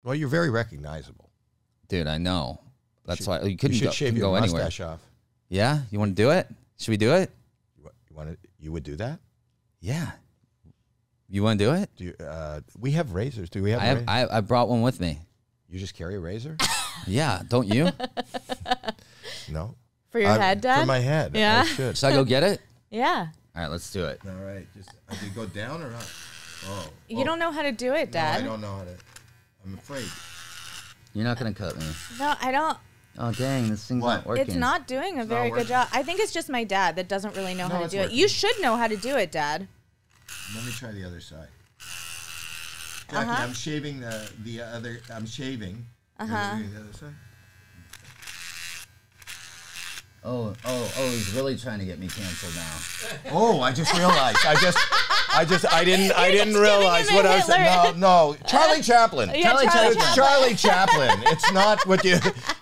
Well, you're very recognizable. Dude, I know. That's why you couldn't shave go your anywhere. mustache off. Yeah? You want to do it? Should we do it? You would do that? Yeah. You want to do it? Do you, we have razors. Do we have? I brought one with me. You just carry a razor? Yeah. Don't you? No. For your head, Dad? For my head. Yeah. I should. Should I go get it? Yeah. All right. Let's do it. All right. Just do you go down or up? Oh. You don't know how to do it, Dad. No, I don't know how to. I'm afraid. You're not gonna cut me. No, I don't. Oh dang, this thing's not working. It's not doing a very good job. I think it's just my dad that doesn't really know how to do it. You should know how to do it, Dad. Let me try the other side. Jackie, I'm shaving the other. I'm shaving. The other side. Oh, he's really trying to get me canceled now. Oh, I just realized. I didn't realize what I was saying. No, Charlie Chaplin. Yeah, Charlie Chaplin. It's not what you.